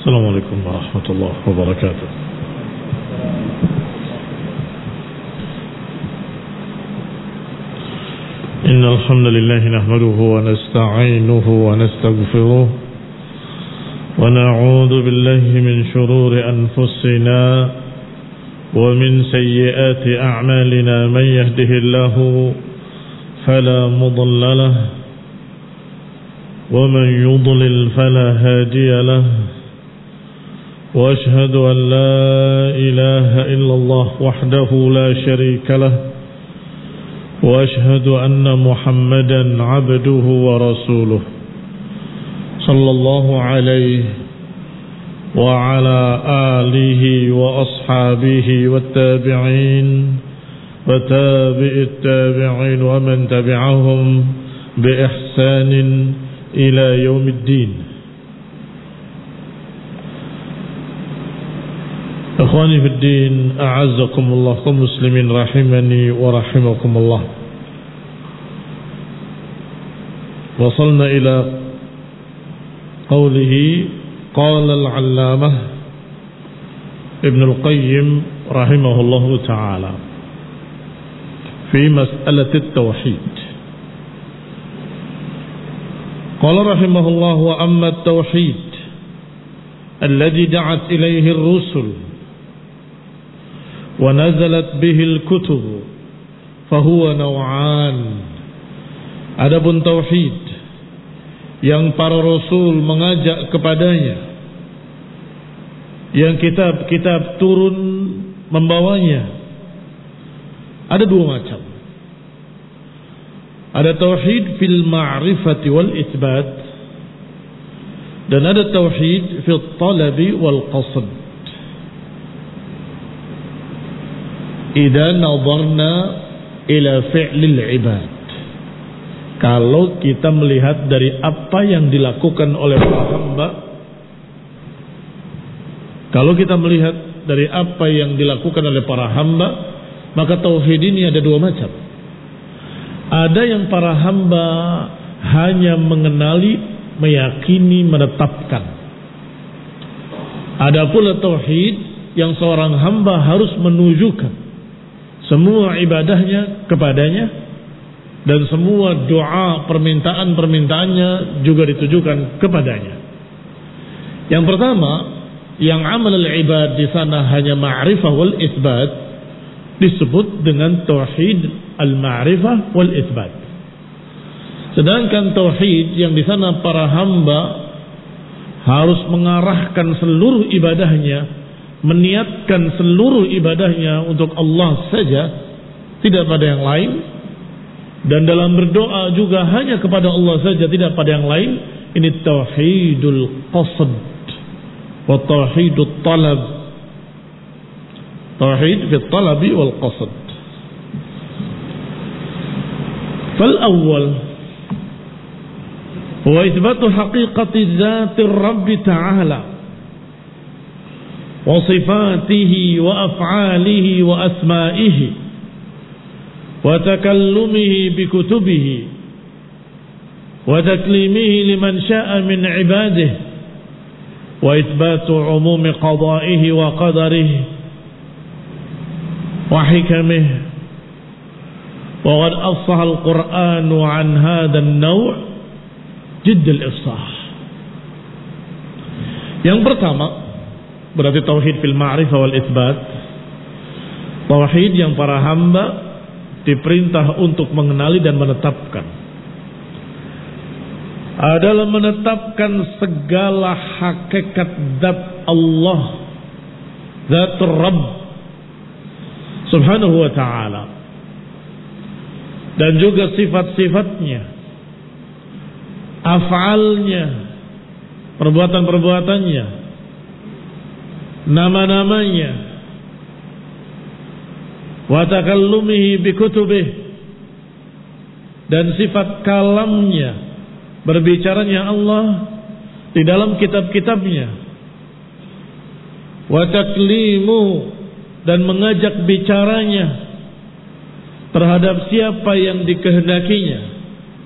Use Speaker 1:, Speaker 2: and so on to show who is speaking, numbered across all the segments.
Speaker 1: السلام عليكم ورحمة الله وبركاته. إن الحمد لله نحمده ونستعينه ونستغفره ونعوذ بالله من شرور أنفسنا ومن سيئات أعمالنا. من يهده الله فلا مضل له ومن يضلل فلا هادي له، وأشهد أن لا إله إلا الله وحده لا شريك له، وأشهد أن محمدا عبده ورسوله صلى الله عليه وعلى آله وأصحابه والتابعين وتابع التابعين ومن تبعهم بإحسان إلى يوم الدين. Ikhwani fi din, a'azzakumullah, kaum muslimin rahimani wa rahimakumullah. Wasalna ila qawlihi qala al-allamah Ibn al-Qayyim rahimahullahu ta'ala fi mas'alati at-tauhid. Qala rahimahullah wa amma at-tauhid alladhi da'at ilayhi ar-rusul ونزلت به الكتب فهو نوعان. Adapun tauhid yang para rasul mengajak kepadanya, yang kitab-kitab turun membawanya, ada dua macam. Ada tauhid fil ma'rifati wal itsbat, dan ada tauhid fil talabi wal qasd. Idza nadarna ila fi'lil ibad, kalau kita melihat dari apa yang dilakukan oleh para hamba, kalau kita melihat dari apa yang dilakukan oleh para hamba, maka tauhid ini ada dua macam. Ada yang para hamba hanya mengenali, meyakini, menetapkan. Ada pula tauhid yang seorang hamba harus menunjukkan semua ibadahnya kepadanya, dan semua doa permintaan-permintaannya juga ditujukan kepadanya. Yang pertama, yang amal al-ibad di sana hanya ma'rifah wal itsbat, disebut dengan tauhid al-ma'rifah wal itsbat. Sedangkan tauhid yang di sana para hamba harus mengarahkan seluruh ibadahnya, meniatkan seluruh ibadahnya untuk Allah saja, tidak pada yang lain, dan dalam berdoa juga hanya kepada Allah saja, tidak pada yang lain. Ini tauhidul qasd wa tauhidut talab, tauhid fi talabi wal qasd. Fal awwal huwa itsbatu haqiqati dzati Rabb ta'ala wa sifatihi wa af'alihi wa asma'ihi wa takallumihi bi kutubihi wa taklimihi liman sya'a min ibadihi wa itsbatu umumi qada'ihi wa qadarihi wa hikamihi. Wa qad afsaha al-Qur'anu an hadha an-naw' jidd al-ifsah. Yang pertama berarti tauhid fil ma'rifah wal itsbat, tauhid yang para hamba diperintah untuk mengenali dan menetapkan, adalah menetapkan segala hakikat zat Allah, zat Rabb subhanahu wa ta'ala, dan juga sifat-sifatnya, af'alnya, perbuatan-perbuatannya, nama-namanya, wa takallumihi bi kutubih, dan sifat kalamnya, berbicaranya Allah di dalam kitab-kitabnya, wa taklimu, dan mengajak bicaranya terhadap siapa yang dikehendakinya.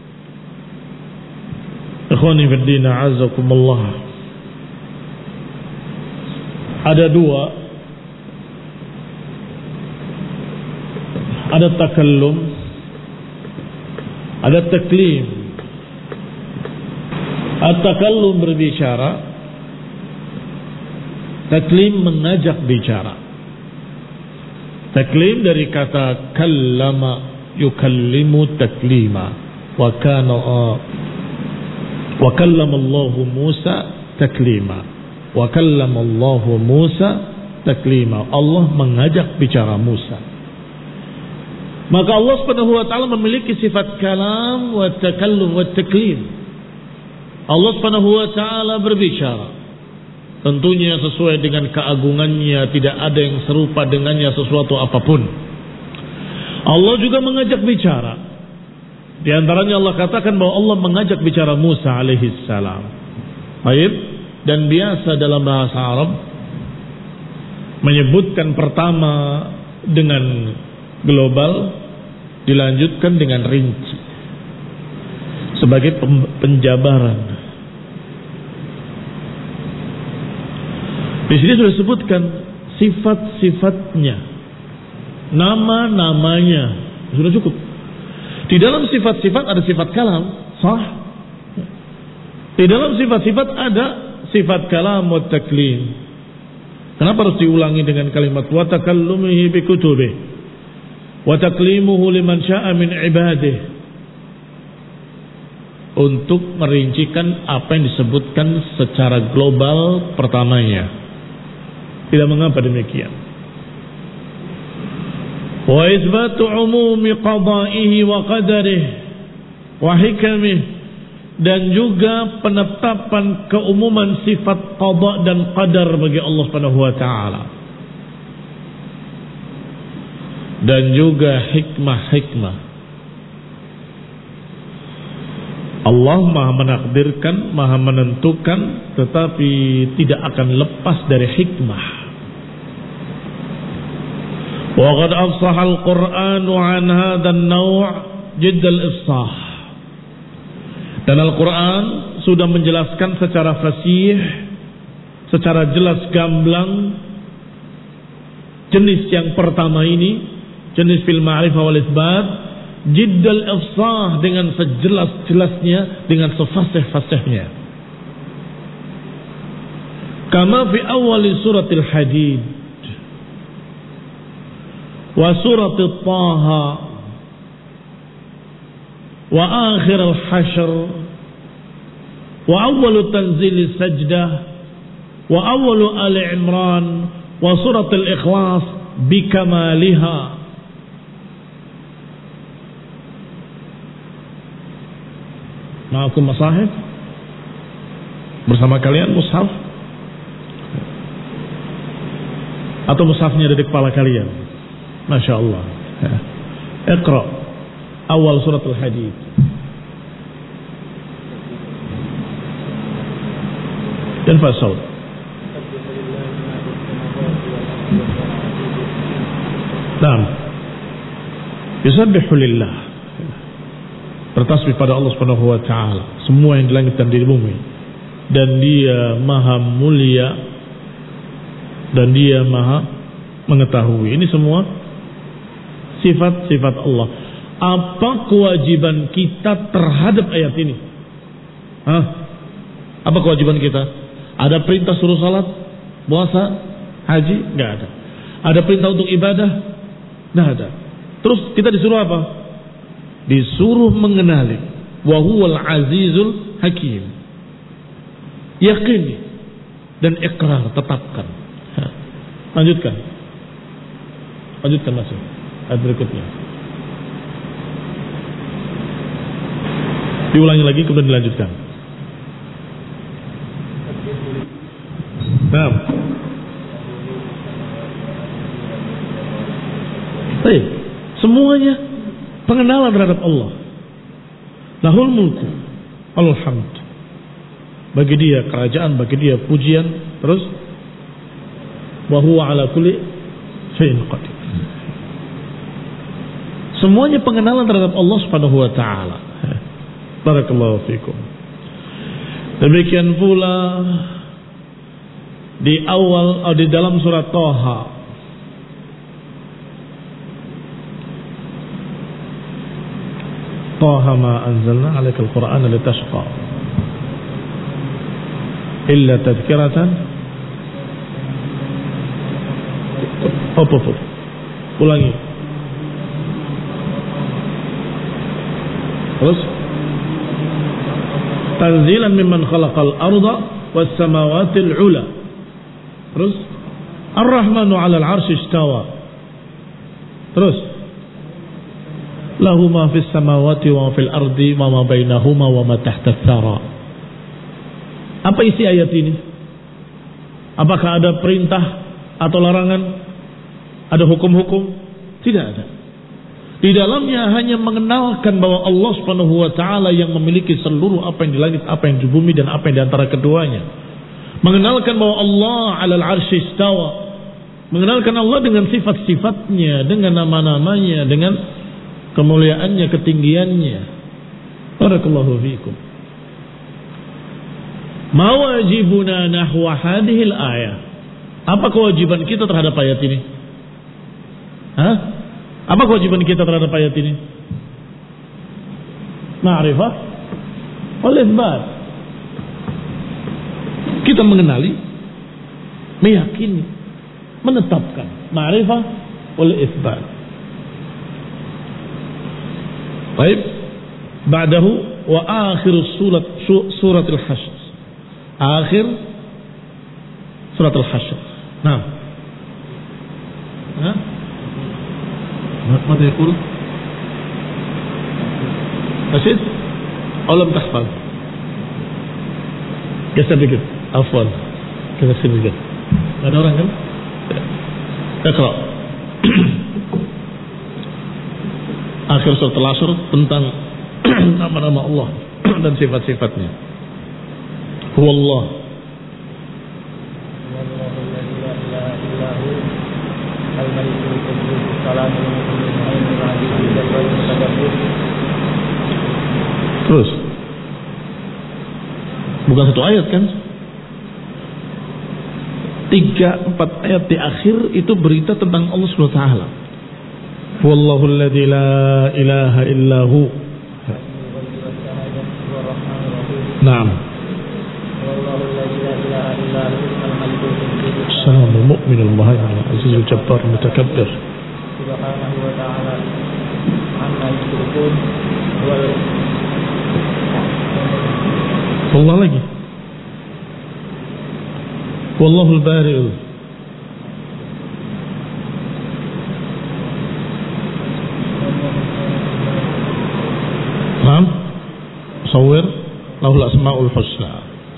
Speaker 1: Ikhwani fiddin, a'azzakumullah. ada dua. Ada takallum, ada taklim. At-takallum berbicara, taklim mengajak bicara. Taklim dari kata kallama yukallimu taklima, wa kallama Allahu Musa taklima, wa kallama Allahu Musa taklima. Allah mengajak bicara Musa. Maka Allah Subhanahu wa taala memiliki sifat kalam wa takallum wa taklim. Allah Subhanahu wa taala berbicara. Tentunya sesuai dengan keagungannya, tidak ada yang serupa dengannya sesuatu apapun. Allah juga mengajak bicara. Di antaranya Allah katakan bahwa Allah mengajak bicara Musa alaihi salam. Baik, dan biasa dalam bahasa Arab menyebutkan pertama dengan global, dilanjutkan dengan rinci sebagai penjabaran. Di sini sudah disebutkan sifat-sifatnya, nama-namanya, sudah cukup. Di dalam sifat-sifat ada sifat kalam, sah. Di dalam sifat-sifat ada sifat kalam wa taklim. Kenapa harus diulangi dengan kalimat wa takallumihi bi kutubihi wa taklimuhu liman syaa min ibadihi, untuk merincikan apa yang disebutkan secara global pertamanya. Tidak mengapa demikian. Wa isbatu umumi qada'ihi wa qadarihi wa hikamihi, dan juga penetapan keumuman sifat qada dan qadar bagi Allah Subhanahu wa taala. Dan juga hikmah-hikmah. Allah maha menakdirkan, maha menentukan, tetapi tidak akan lepas dari hikmah. Wa qad afsaha al-Qur'anu an hadha an-naw' jidd al-ifsah. Dan Al-Quran sudah menjelaskan secara fasih, secara jelas gamblang, jenis yang pertama ini, jenis fil ma'rifah wal isbat, jiddal ifsah, dengan sejelas-jelasnya, dengan sefasih-fasihnya. Kama fi awal suratil Hadid wa suratil Taha wa akhir al-Hashr wa awal tanzil Sajdah wa awal Ali Imran wa suratil Ikhlas bikamaliha. Ma'akum masahif, bersama kalian mushaf, atau mushafnya ada di kepala kalian? Masya Allah. Iqra awal surat Al-Hadid. Dan fasal. Naam. Yusabbihu lillah, bertasbih pada Allah Subhanahu wa taala, semua yang di langit dan di bumi, dan Dia maha mulia dan Dia maha mengetahui. Ini semua sifat-sifat Allah. Apa kewajiban kita terhadap ayat ini? Apa kewajiban kita? Ada perintah suruh salat, puasa, haji? Nggak ada. Ada perintah untuk ibadah? Nggak ada. Terus kita disuruh apa? Disuruh mengenali wa huwal azizul hakim. Yakini dan ikrar, tetapkan. Lanjutkan masuk ayat berikutnya. Diulangi lagi kemudian dilanjutkan. Nah, baik, semuanya pengenalan terhadap Allah. Lahul mulku, alhamd. Bagi Dia kerajaan, bagi Dia pujian. Terus wa huwa ala kulli syai'in qadir. Semuanya pengenalan terhadap Allah Subhanahu wa taala. Barakallahu fikum. Demikian pula di awal di dalam surat Thaha. Thaha ma anzalna 'alaikal Qur'ana litashqa illa tadhkiratan. Ulangi. Terus tanzilan mimman khalaqal arda was samawatil ula. Terus Ar-Rahmanu 'alal 'arsy istawa. Terus lahu ma fis samawati wa fil ardi wa ma bainahuma wa ma tahta tsara. Apa isi ayat ini? Apakah ada perintah atau larangan? Ada hukum-hukum? Tidak ada. Di dalamnya hanya mengenalkan bahwa Allah Subhanahu wa taala yang memiliki seluruh apa yang di langit, apa yang di bumi dan apa yang di antara keduanya. Mengenalkan bahwa Allah 'alal 'arsy istawa. Mengenalkan Allah dengan sifat-sifatnya, dengan nama-namanya, dengan kemuliaannya, ketinggiannya. Barakallahu fiikum. Ma wajibuna nahwa hadhil ayah. Apa kewajiban kita terhadap ayat ini? Apa kewajiban kita terhadap ayat ini? Ma'rifah wal itsbat. Kita mengenali, meyakini, menetapkan. Ma'rifah wal itsbat. Baik. Ba'dahu wa akhir surat al-Hasyr. Akhir surat al-Hasyr. Nah. ماذا يقول؟ نسيت؟ أو لم تحفظ؟ Geser dikit, afwan. Geser dikit. Ada orang kan? Iqra. Akhir surat Al-Asr tentang nama-nama Allah dan sifat-sifatnya. Huwallah. Terus bukan satu ayat kan? 3-4 ayat di akhir itu berita tentang Allah Subhanahu wa taala. Wallahu alladzi la ilaha illahu. Naam. Wallahu alladzi la ilaha illahu al-malikul quddus as-salamul mu'minul muhaiminul azizul jabbar mutakabbir. Subhanahu wa ta'ala amma yusyrikun wal Allah lagi. Wallahul bari'u. Paham? Musawwir lahul asmaul husna.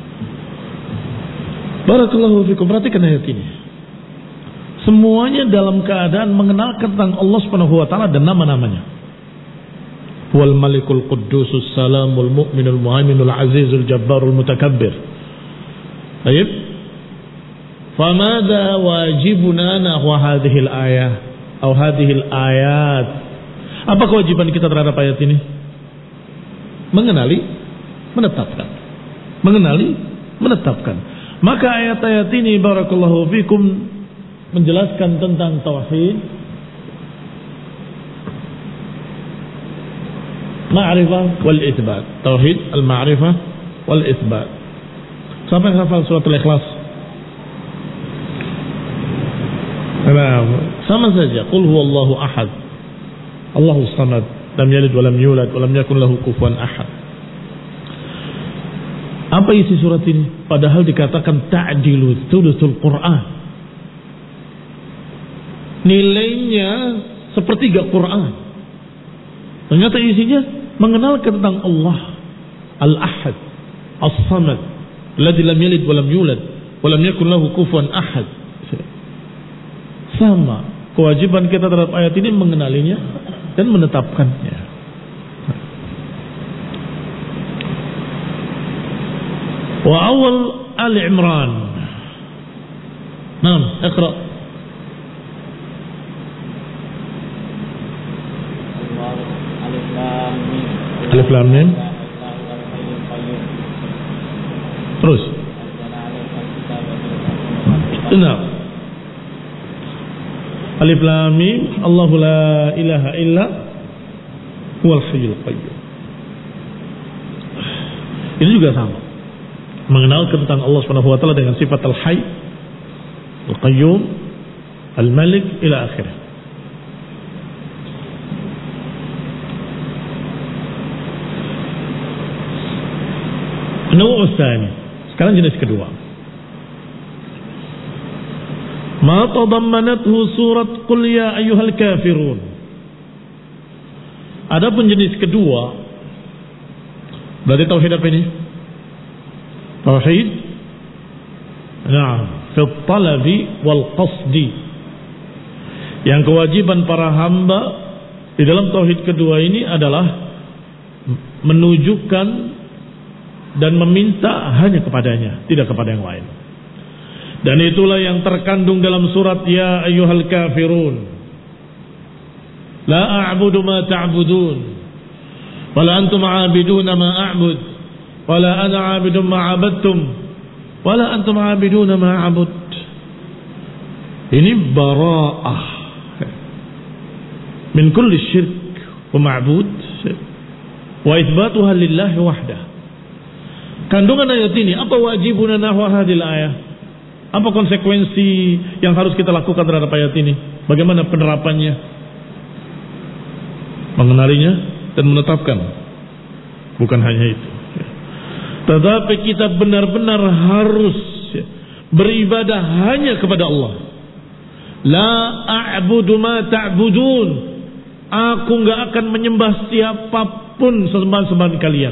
Speaker 1: Barakallahu fikum. Perhatikan ayat ini. Semuanya dalam keadaan mengenalkan tentang Allah Subhanahu wa taala dan nama-namanya. Wal malikul quddusus salamul mu'minul muhaiminul azizul jabbarul mutakabbir. Baik. Famada wajibuna nahwa hadhil ayah atau hadhil ayat? Apa kewajiban kita terhadap ayat ini? Mengenali, menetapkan. Mengenali, menetapkan. Maka ayat-ayat ini barakallahu fikum menjelaskan tentang tauhid, ma'rifah wal itsbat. Tauhid, al-ma'rifah wal itsbat. Siapa yang hafal surat Al-Ikhlas? Sama saja. Qul huwallahu ahad. Allahus samad. Lam yalid wa lam yulad wa lam yakun lahu kufuwan ahad. Apa isi surat ini? Padahal dikatakan ta'dilu thuluthul Qur'an. Nilainya sepertiga Qur'an. Ternyata isinya mengenalkan tentang Allah Al-Ahad, As-Samad, alladzi lam yalid wa lam yulad wa lam yakul lahu kufuwan ahad. Sama kewajiban kita terhadap ayat ini mengenalinya dan menetapkannya. Wa awal Ali Imran. Naam, iqra. Alif lam mim. Terus. Benar. Alif Lam Mim, Allahu la ilaha illa huwal hayyul qayyum. Ini juga sama. Mengenal tentang Allah Subhanahu wa taala dengan sifat Al-Hayy, Al-Qayyum, Al-Malik ila akhirih. Nawu tsani. Sekarang jenis kedua. Ma tadammanathu surat Qul ya ayyuhal kafirun. Adapun jenis kedua, berarti tauhid apa ini? Tauhid fi talabi wal qasdi. Yang kewajiban para hamba di dalam tauhid kedua ini adalah menunjukkan dan meminta hanya kepadanya, tidak kepada yang lain. Dan itulah yang terkandung dalam surat Ya ayyuhal kafirun. La a'budu ma ta'budun wa la antum 'abiduna ma a'bud wa la ana 'abidun ma 'abadtum wa la antum 'abiduna ma 'abud. Ini bara'ah min kulli syirk wa ma'bud wa itsbatuha lillahi wahdah. Kandungan ayat ini, apa wajibuna nahwa hadhil ayah? Apa konsekuensi yang harus kita lakukan terhadap ayat ini? Bagaimana penerapannya? Mengenalinya dan menetapkan. Bukan hanya itu. Tetapi kita benar-benar harus beribadah hanya kepada Allah. La a'budu ma ta'budun. Aku enggak akan menyembah siapapun sembahan-sembahan kalian.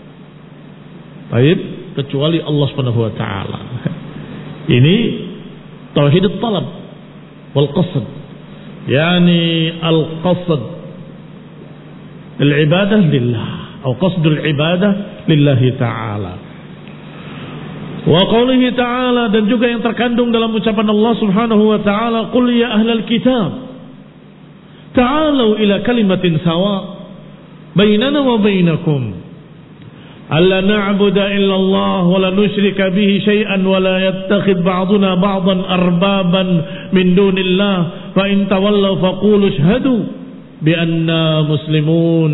Speaker 1: Baik, kecuali Allah Subhanahu wa taala. Ini tauhid talab wal qasd. Yani al-qasd al-ibadah lillah atau qasdul ibadah lillahi ta'ala. Wa qawlihi ta'ala, dan juga yang terkandung dalam ucapan Allah Subhanahu wa ta'ala, qul ya ahlal kitab ta'alu ila kalimatin sawa bainana wa bainakum alla na'budu illa Allah wa la nusyrika bihi syai'an wa la yattakhidh ba'duna ba'dan arbaban min dunillah fa in tawallaw faqulu ashhadu bi anna muslimun.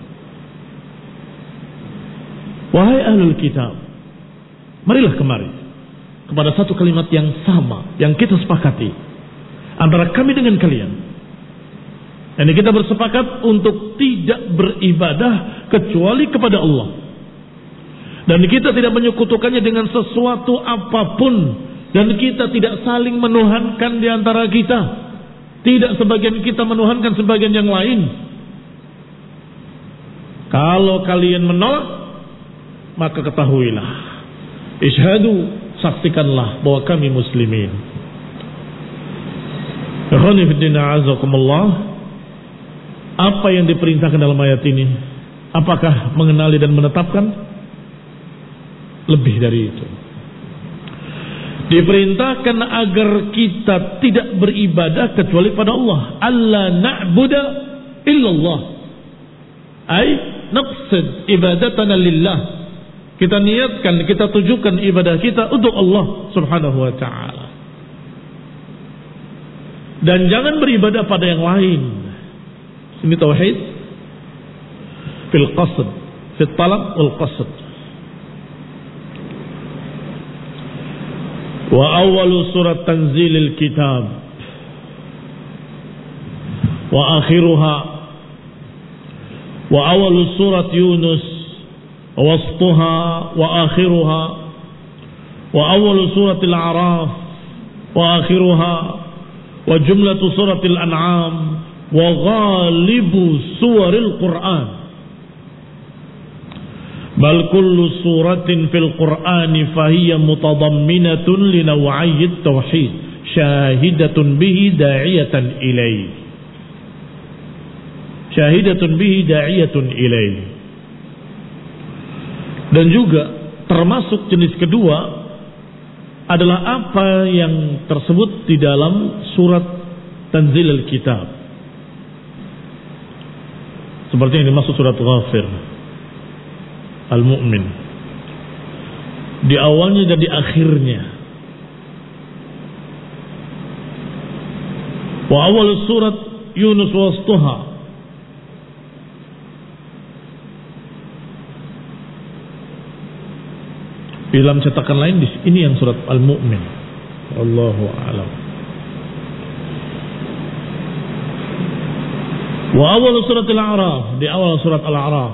Speaker 1: Wahai ahlul kitab, marilah kemari kepada satu kalimat yang sama yang kita sepakati antara kami dengan kalian. Dan kita bersepakat untuk tidak beribadah kecuali kepada Allah. Dan kita tidak menyekutukannya dengan sesuatu apapun. Dan kita tidak saling menuhankan di antara kita. Tidak sebagian kita menuhankan sebagian yang lain. Kalau kalian menolak, maka ketahuilah, isyhadu, saksikanlah bahwa kami muslimin. Ikhwani fiddina azakumullah. Apa yang diperintahkan dalam ayat ini? Apakah mengenali dan menetapkan? Lebih dari itu. Diperintahkan agar kita tidak beribadah kecuali pada Allah. Alla na'budu illallah. Ay naqsid ibadatana lillah. Kita niatkan, kita tujukan ibadah kita untuk Allah Subhanahu wa ta'ala. Dan jangan beribadah pada yang lain. Ini tauhid fil qasd, fil talab wal qasd. Wa awwalu surat tanzilil kitab wa akhiruha wa awwalu surat Yunus wa wasfuha wa akhiruha wa awwalu suratil A'raf wa akhiruha wa jumlatu suratil An'am wa ghalibu suwaril Qur'an. Bal kullu suratin fil Qur'ani fahiya mutadamminatun li naw'iyyi tauhid syahidatun bihi da'iyatan ilaihi. Syahidatun bihi da'iyatun ilaihi. Dan juga termasuk jenis kedua adalah apa yang tersebut di dalam surat Tanzil al-Kitab. Seperti yang dimaksud surat Ghafir, Al-Mu'min, di awalnya dan di akhirnya. Wa awal surat Yunus wasṭuha. Di dalam cetakan lain ini yang surat Al-Mu'min. Wallahu a'lam. Wa awal surat Al-A'raf, di awal surat Al-A'raf.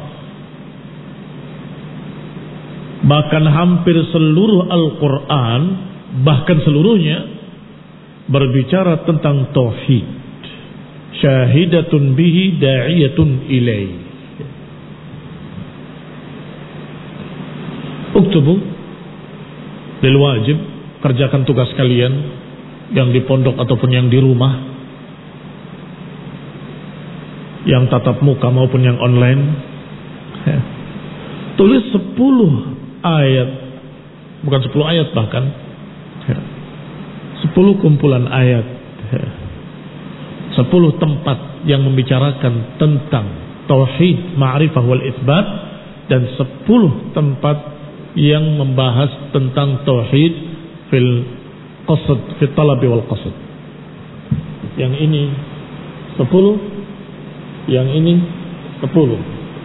Speaker 1: Bahkan hampir seluruh Al-Quran, bahkan seluruhnya berbicara tentang tauhid. Syahidatun bihi da'iyatun ilaih. Uktubu lil wajib, kerjakan tugas kalian yang di pondok ataupun yang di rumah, yang tatap muka maupun yang online. Tulis 10 ayat, bukan 10 ayat bahkan 10 kumpulan ayat, 10 tempat yang membicarakan tentang tauhid, ma'rifah wal itsbat, dan 10 tempat yang membahas tentang tauhid fil qasd, fil talab wal qasd. Yang ini 10, yang ini 10.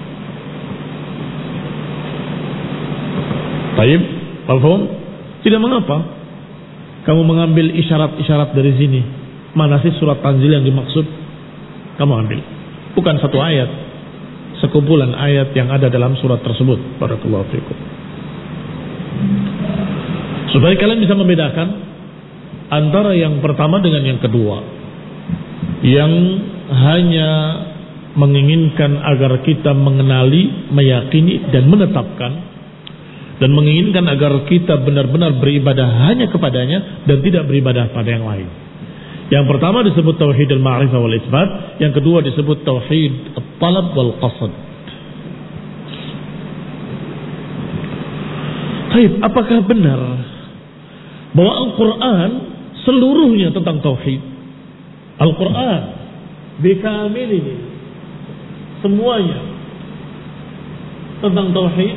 Speaker 1: Baik, paham? Tidak mengapa kamu mengambil isyarat-isyarat dari sini. Mana sih surat Tanzil yang dimaksud? Kamu ambil. Bukan satu ayat, sekumpulan ayat yang ada dalam surat tersebut. Barakallahu fikum. Supaya kalian bisa membedakan antara yang pertama dengan yang kedua, yang hanya menginginkan agar kita mengenali, meyakini dan menetapkan, dan menginginkan agar kita benar-benar beribadah hanya kepadanya dan tidak beribadah pada yang lain. Yang pertama disebut tauhid al-ma'rifah wal itsbat, yang kedua disebut tauhid at-talab wal qasd. Baik, apakah benar bahwa Al-Quran seluruhnya tentang tauhid? Al-Quran bikamil ini semuanya tentang tauhid?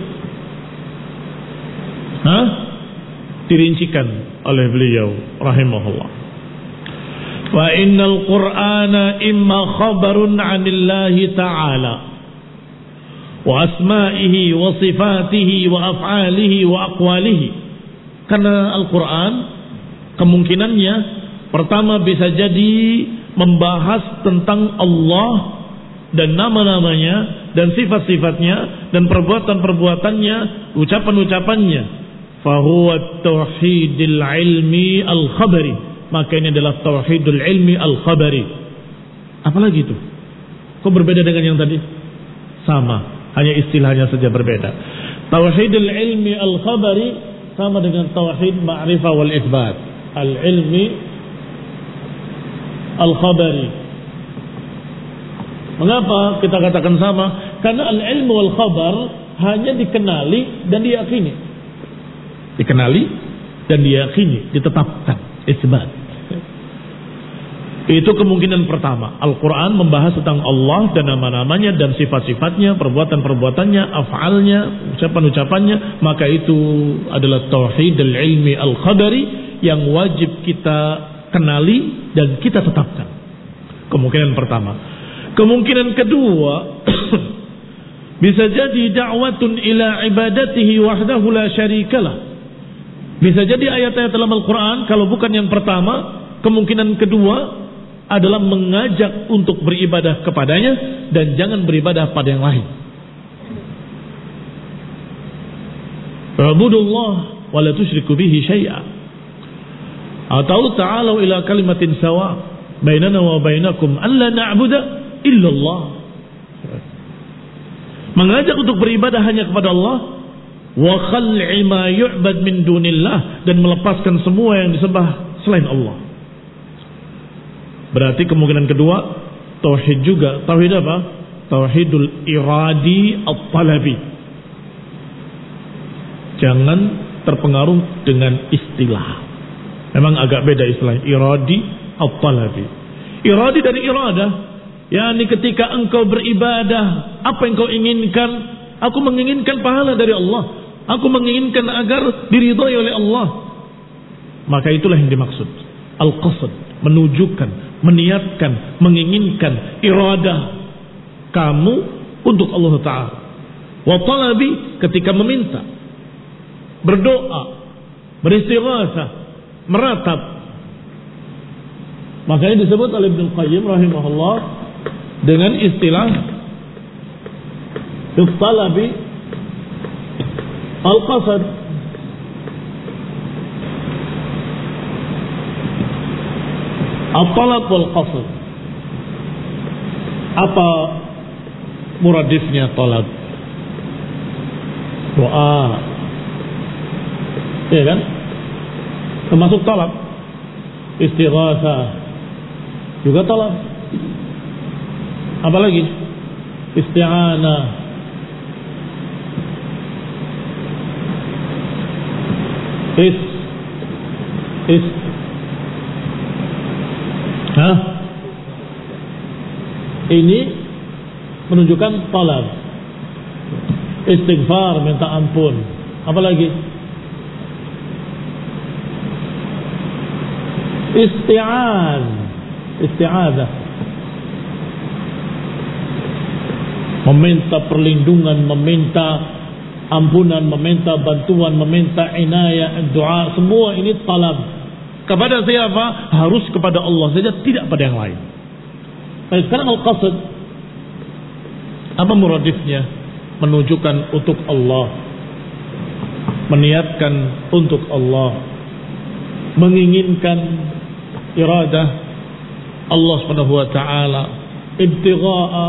Speaker 1: Dirincikan oleh beliau rahimahullah. Fa innal Qur'ana imma khabarun 'anillahi ta'ala wa asma'ihi wa sifatihi wa af'alihi wa aqwalihi. Karena Al-Quran kemungkinannya pertama bisa jadi membahas tentang Allah dan nama-namanya dan sifat-sifatnya dan perbuatan-perbuatannya, ucapan-ucapannya. Fahuwa tauhidul ilmi al-khabari. Maka ini adalah tauhidul ilmi al-khabari. Apalagi itu? Kok berbeda dengan yang tadi? Sama, hanya istilahnya saja berbeda. Tauhidul ilmi al-khabari sama dengan tauhid ma'rifah wal itsbat. Al-ilmi al-khabari. Mengapa kita katakan sama? Karena al-ilmu wal khabar hanya dikenali dan diyakini. Dikenali dan diyakini, ditetapkan, isbat. Itu kemungkinan pertama. Al-Quran membahas tentang Allah dan nama-namanya dan sifat-sifatnya, perbuatan-perbuatannya, af'alnya, ucapan-ucapannya. Maka itu adalah tauhid al-ilmi al-khabari yang wajib kita kenali dan kita tetapkan. Kemungkinan pertama. Kemungkinan kedua, bisa jadi da'watun ila ibadatihi wahdahu la syarikalah. Bisa jadi ayat-ayat dalam Al-Quran, kalau bukan yang pertama, kemungkinan kedua adalah mengajak untuk beribadah kepadanya dan jangan beribadah pada yang lain. Wa'budullah wa la tusyriku bihi syai'a. Atau ta'alu ila kalimatin sawa bainana wa bainakum alla na'budu illallah. Mengajak untuk beribadah hanya kepada Allah, wa khal'i ma yu'bad min dunillah, dan melepaskan semua yang disembah selain Allah. Berarti kemungkinan kedua tauhid juga. Tauhid apa? Tauhidul iradi at-talabi. Jangan terpengaruh dengan istilah. Memang agak beda istilah iradi at-talabi. Iradi dari iradah, yakni ketika engkau beribadah, apa yang kau inginkan? Aku menginginkan pahala dari Allah. Aku menginginkan agar diridhai oleh Allah. Maka itulah yang dimaksud. Al-qasd, menunjukkan, meniatkan, menginginkan iradah kamu untuk Allah Ta'ala. Wa talabi, ketika meminta, berdoa, beristighatsah, meratap. Makanya disebut oleh Ibnu Qayyim rahimahullah dengan istilah talabi al-qasad. Al-talab wal-qasad. Apa muradifnya talab? Doa, ya kan? Termasuk talab. Istighatsah juga talab. Apalagi isti'anah, ini menunjukkan talab. Istighfar, minta ampun. Apalagi isti'adzah, meminta perlindungan, meminta ampunan, meminta bantuan, meminta inayah, doa, semua ini talab. Kepada siapa? Harus kepada Allah saja, tidak pada yang lain. Baik, sekarang al-qasad, apa muradifnya? Menunjukkan untuk Allah, meniatkan untuk Allah, menginginkan iradah Allah Subhanahu wa taala, ibtigha'a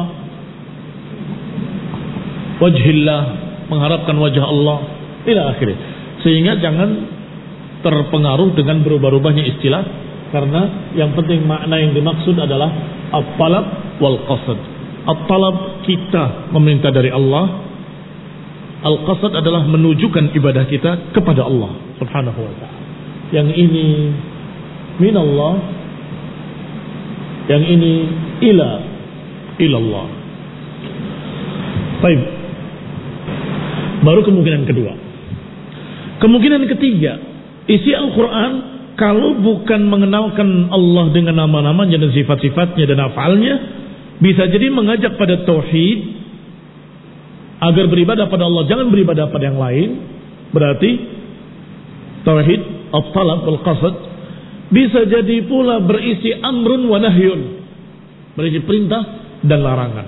Speaker 1: wajhillah, mengharapkan wajah Allah ila akhirih. Sehingga jangan terpengaruh dengan berubah-ubahnya istilah, karena yang penting makna yang dimaksud adalah at-talab wal qasad. At-talab, kita meminta dari Allah. Al-qasad adalah menunjukkan ibadah kita kepada Allah Subhanahu wa ta'ala. Yang ini minallah, yang ini ilallah. Baik. Baru kemungkinan kedua. Kemungkinan ketiga, isi Al-Quran kalau bukan mengenalkan Allah dengan nama-namanya dan sifat-sifatnya dan afalnya, bisa jadi mengajak pada tauhid, agar beribadah pada Allah, jangan beribadah pada yang lain. Berarti tauhid at-talab wal qasad bisa jadi pula berisi amrun wa nahyun, berisi perintah dan larangan.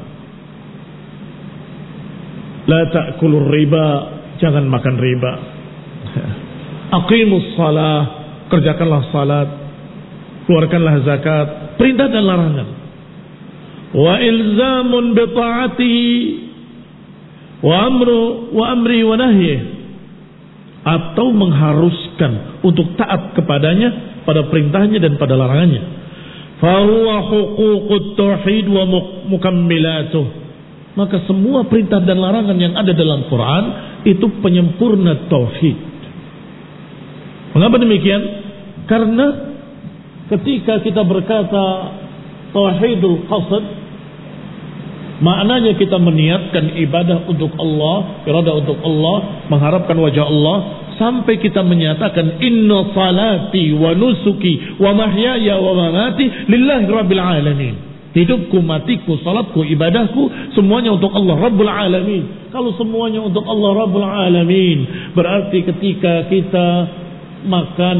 Speaker 1: La ta'kulur riba, jangan makan riba. Aqimus salah, kerjakanlah salat, keluarkanlah zakat, perintah dan larangan. Wa ilzamun bi ta'atihi wa amri wa nahyi, atau mengharuskan untuk taat kepadanya pada perintahnya dan pada larangannya. Fa huwa huququt tauhid wa mukammilatuh. Maka semua perintah dan larangan yang ada dalam Quran itu penyempurna tauhid. Mengapa demikian? Karena ketika kita berkata tauhidul qasad, maknanya kita meniatkan ibadah untuk Allah, iradah untuk Allah, mengharapkan wajah Allah, sampai kita menyatakan inna salati wa nusuki wa mahyaya wa mamati lillahi rabbil alamin. Hidupku, matiku, salatku, ibadahku semuanya untuk Allah Rabbul Alamin. Kalau semuanya untuk Allah Rabbul Alamin, berarti ketika kita makan,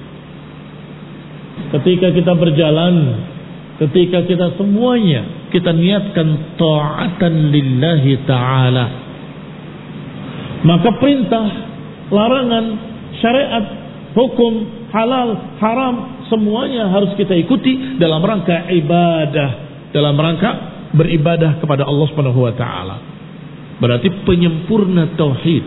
Speaker 1: ketika kita berjalan, ketika kita semuanya kita niatkan ta'atan lillahi ta'ala, maka perintah, larangan, syariat, hukum, halal, haram, semuanya harus kita ikuti dalam rangka ibadah, dalam rangka beribadah kepada Allah Subhanahu wa taala. Berarti penyempurna tauhid.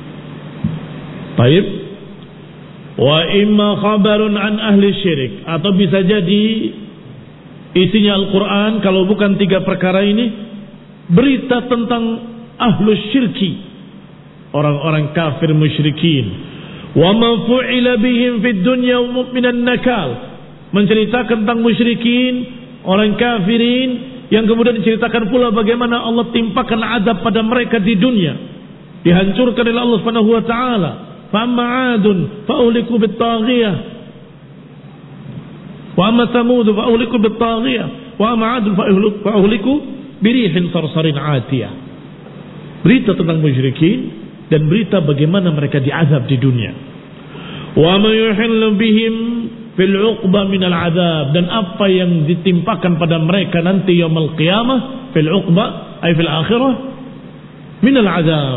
Speaker 1: Baik. Wa imma khabarun an ahli syirik, atau bisa jadi isinya Al-Quran kalau bukan tiga perkara ini, berita tentang ahlus syirki, orang-orang kafir musyrikin. Wa ma fu'ila bihim fid dunya minan nakal, menceritakan tentang musyrikin, orang kafirin, yang kemudian diceritakan pula bagaimana Allah timpakan azab pada mereka di dunia, dihancurkan oleh Allah Subhanahu wa taala. Fa ma'adun fa uliku bit taghiyah, Wa amma Thamud fa uhliku bit-taghiyah wa amma 'ad fa uhliku birihin sarsarin 'atiyah. Berita tentang musyrikin dan berita bagaimana mereka diazab di dunia. Wa ma yuhillu bihim fil 'uqbah min al-'adzab, dan apa yang ditimpakan pada mereka nanti yaumul qiyamah fil 'uqbah ay fil akhirah min al-'adzab.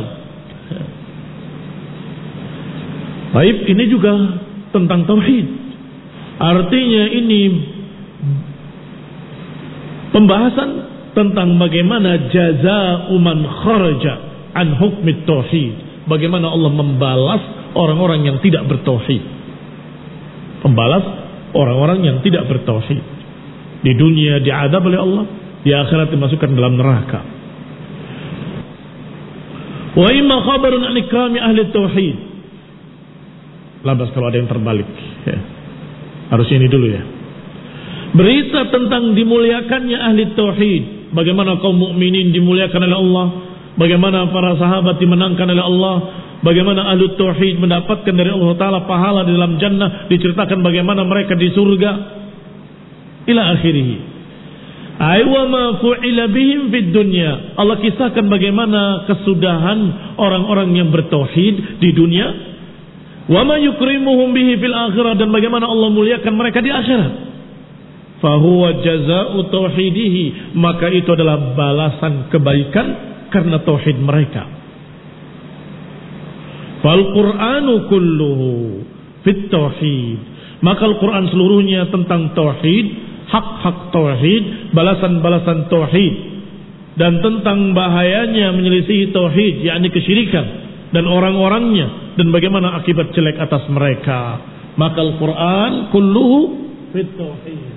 Speaker 1: Baik, ini juga tentang tauhid. Artinya ini pembahasan tentang bagaimana jazaa'u man kharaja an hukmit tauhid. Bagaimana Allah membalas orang-orang yang tidak bertauhid. Pembalas orang-orang yang tidak bertauhid. Di dunia diadab oleh Allah, di akhirat dimasukkan dalam neraka. Wa imma khabarun an ikrami ahli tauhid. Labas kalau ada yang terbalik ya. Harusnya ini dulu ya. Berita tentang dimuliakannya ahli tauhid, bagaimana kaum mukminin dimuliakan oleh Allah, bagaimana para sahabat dimenangkan oleh Allah, bagaimana ahli tauhid mendapatkan dari Allah Ta'ala pahala di dalam jannah, diceritakan bagaimana mereka di surga ila akhirih. Aywa ma fu'ila bihim fid dunya. Allah kisahkan bagaimana kesudahan orang-orang yang bertauhid di dunia. Wa ma yukrimuhum bihi fil akhirah, dan bagaimana Allah muliakan mereka di akhirat. Fahuwa jazaa'u tauhidihi, maka itu adalah balasan kebaikan karena tauhid mereka. Fal Qur'anu kulluhu fit tauhid, maka Al-Quran seluruhnya tentang tauhid, hak-hak tauhid, balasan-balasan tauhid, dan tentang bahayanya menyelisihi tauhid, yakni kesyirikan dan orang-orangnya, dan bagaimana akibat jelek atas mereka. Maka Al-Quran kulluhu fit tauhid.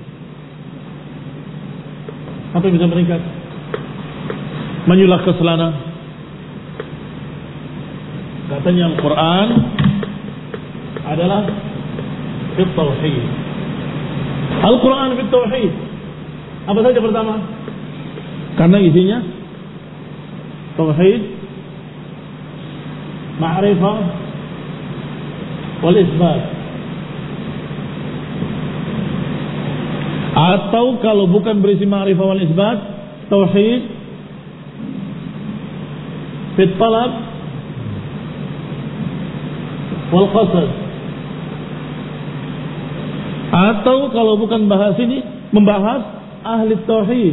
Speaker 1: Apa yang bisa meningkat? Menyulah ke selana. Katanya Al-Quran adalah fit tauhid. Al-Quran fit tauhid. Apa saja pertama? Karena isinya tauhid, ma'rifah, wal isbat. Atau kalau bukan berisi ma'rifah wal isbat, tauhid fit talab wal qasad. Atau kalau bukan bahas ini, membahas ahli tauhid.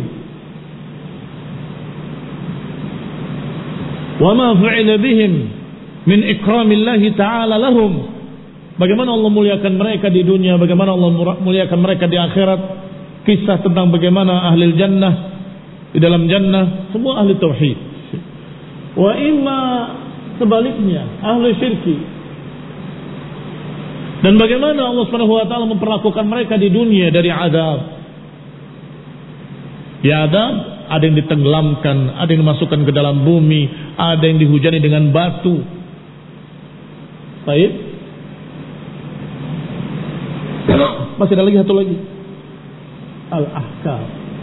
Speaker 1: Wa ma fu'ila bihim min ikramillahi ta'ala lahum, bagaimana Allah muliakan mereka di dunia, bagaimana Allah muliakan mereka di akhirat. Kisah tentang bagaimana ahli jannah di dalam jannah semua ahli tauhid. Wa imma sebaliknya ahli syirki, dan bagaimana Allah Subhanahu wa taala memperlakukan mereka di dunia dari azab. Di azab ada yang ditenggelamkan, ada yang dimasukkan ke dalam bumi, ada yang dihujani dengan batu. Baik. Masih ada lagi satu lagi. Al-ahkam.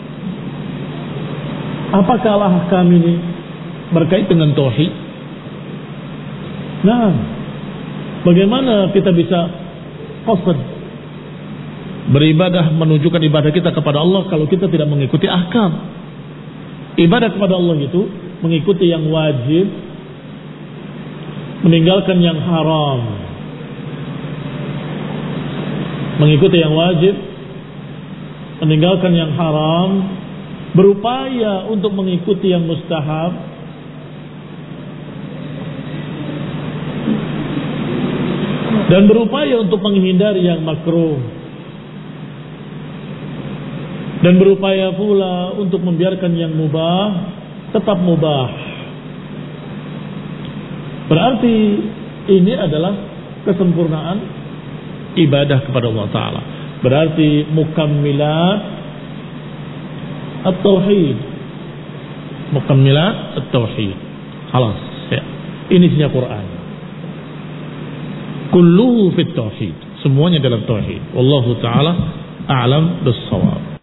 Speaker 1: Apakah al-ahkam ini berkait dengan tauhid? Nah, bagaimana kita bisa qasad beribadah, menunjukkan ibadah kita kepada Allah kalau kita tidak mengikuti ahkam? Ibadah kepada Allah itu mengikuti yang wajib, meninggalkan yang haram. Mengikuti yang wajib, meninggalkan yang haram, berupaya untuk mengikuti yang mustahab, dan berupaya untuk menghindari yang makruh, dan berupaya pula untuk membiarkan yang mubah tetap mubah. Berarti ini adalah kesempurnaan ibadah kepada Allah Ta'ala. Berarti mukammilat at-tauhid. Mukammilat at-tauhid. Halas ya. Ini isinya Quran. Kulluhu fit tauhid. Semuanya dalam tauhid. Wallahu ta'ala a'lam bis-shawab.